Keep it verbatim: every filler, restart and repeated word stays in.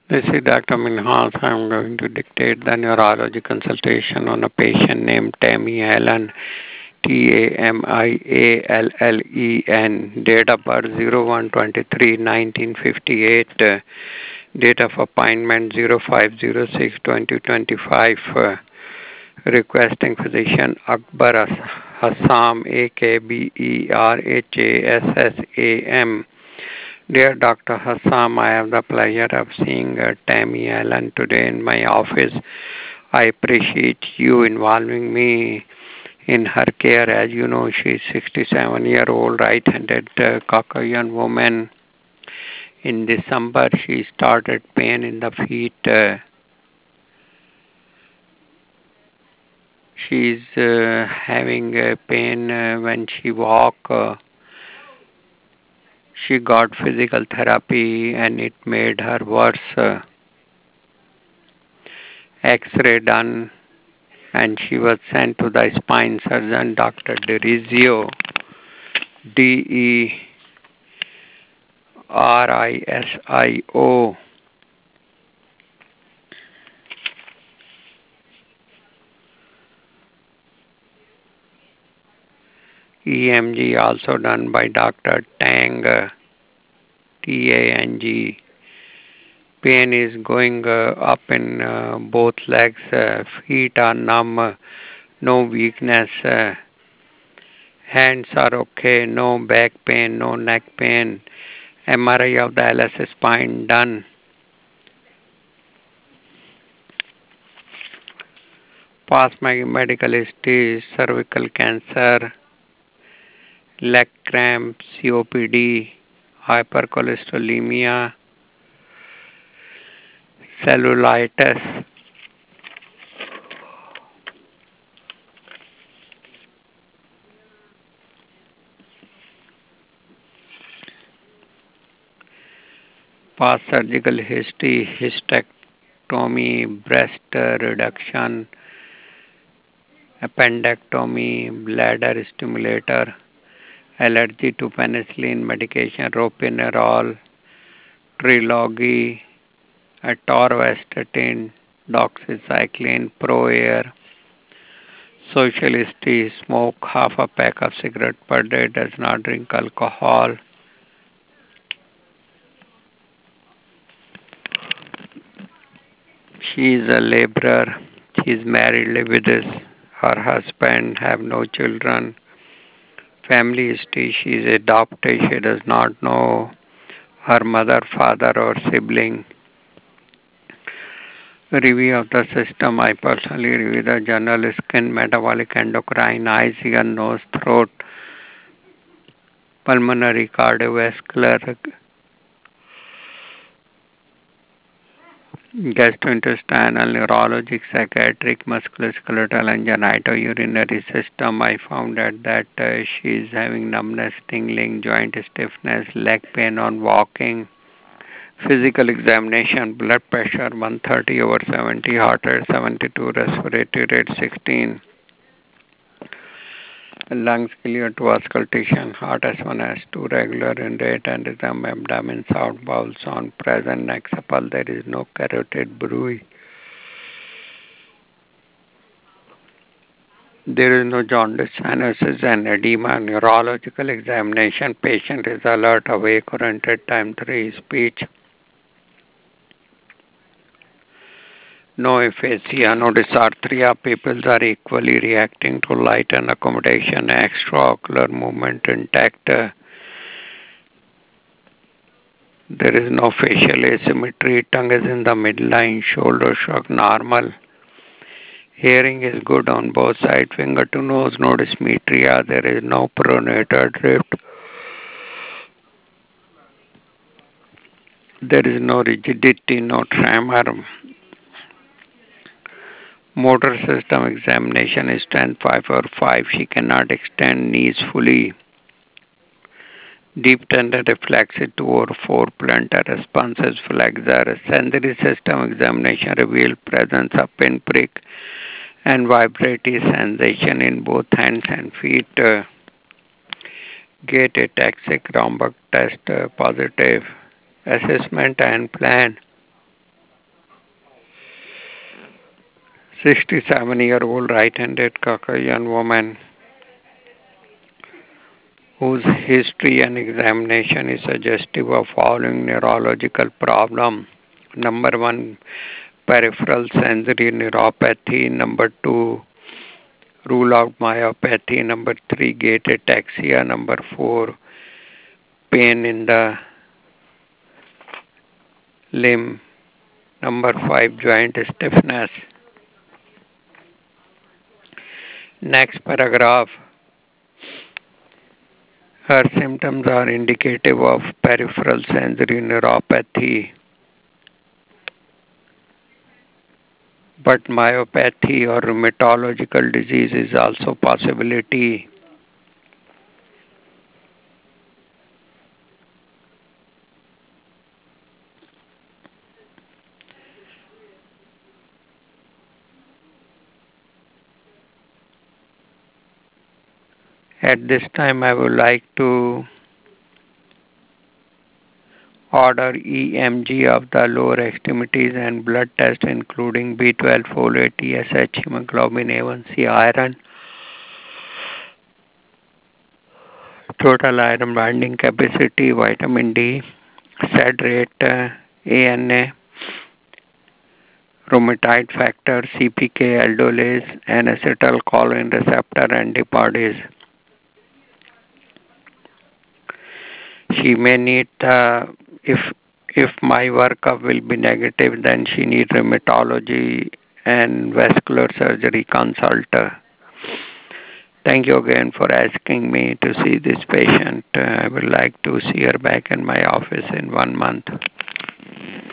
This is Doctor Minhas. I'm going to dictate the neurology consultation on a patient named Tammy Allen, T A M I A L L E N, date of birth zero one twenty-three nineteen fifty-eight, uh, date of appointment zero five zero six twenty twenty-five, uh, requesting physician Akbar Hassam, A K B E R H A S S A M. Dear Doctor Hassam, I have the pleasure of seeing uh, Tammy Allen today in my office. I appreciate you involving me in her care. As you know, she is sixty-seven year old right-handed uh, Caucasian woman. In December, she started pain in the feet. Uh, she is uh, having uh, pain uh, when she walk. Uh, she got physical therapy and it made her worse. Uh, X-ray done and she was sent to the spine surgeon, Doctor Derizio, D E R I S I O. E M G also done by Doctor Tang, T A N G. Pain is going uh, up in uh, both legs, uh, feet are numb, uh, no weakness, uh, hands are okay, no back pain, no neck pain. M R I of the L S spine done. Past medical history, cervical cancer, leg cramp, C O P D, hypercholesterolemia, cellulitis. Past surgical history, hysterectomy, breast reduction, appendectomy, bladder stimulator, allergy to penicillin medication, ropinirole, Trilogy, atorvastatin, doxycycline, ProAir. Social history, smoke half a pack of cigarette per day, does not drink alcohol. She is a laborer. She is married, live with his, her husband, have no children. Family history, she is adopted. She does not know her mother, father, or sibling. Review of the system. I personally review the general skin, metabolic, endocrine, eyes, ear, nose, throat, pulmonary, cardiovascular, gastrointestinal, neurologic, psychiatric, musculoskeletal, and genitourinary system. I found out that uh, she is having numbness, tingling, joint stiffness, leg pain on walking. Physical examination, blood pressure one thirty over seventy, heart rate seventy-two, respiratory rate sixteen, lungs clear to auscultation, heart S one S two regular in rate and rhythm, abdomen sound, bowel sound, present neck supple, there is no carotid bruit. There is no jaundice, cyanosis, and edema. Neurological examination, patient is alert, awake, oriented, time three, speech. No aphasia, no dysarthria. Pupils are equally reacting to light and accommodation. Extraocular movement intact. There is no facial asymmetry. Tongue is in the midline. Shoulder shrug normal. Hearing is good on both sides. Finger to nose, no dysmetria. There is no pronator drift. There is no rigidity, no tremor. Motor system examination is strength five or five. She cannot extend knees fully. Deep tendon reflexes two or four, plantar responses flexor. Sensory system examination revealed presence of pinprick and vibratory sensation in both hands and feet. Uh, gait ataxic Romberg test uh, positive. Assessment and plan. sixty-seven-year-old right-handed Caucasian woman whose history and examination is suggestive of following neurological problem. Number one, peripheral sensory neuropathy. Number two, rule out myopathy. Number three, gait ataxia. Number four, pain in the limb. Number five, joint stiffness. Next paragraph. Her symptoms are indicative of peripheral sensory neuropathy, but myopathy or rheumatological disease is also possibility. At this time, I would like to order E M G of the lower extremities and blood tests including B twelve, folate, T S H, hemoglobin A one C, iron, total iron binding capacity, vitamin D, S A D rate, uh, A N A, rheumatoid factor, C P K, aldolase, and acetylcholine receptor antibodies. She may need, uh, if if my workup will be negative, then she need rheumatology and vascular surgery consult. Thank you again for asking me to see this patient. Uh, I would like to see her back in my office in one month.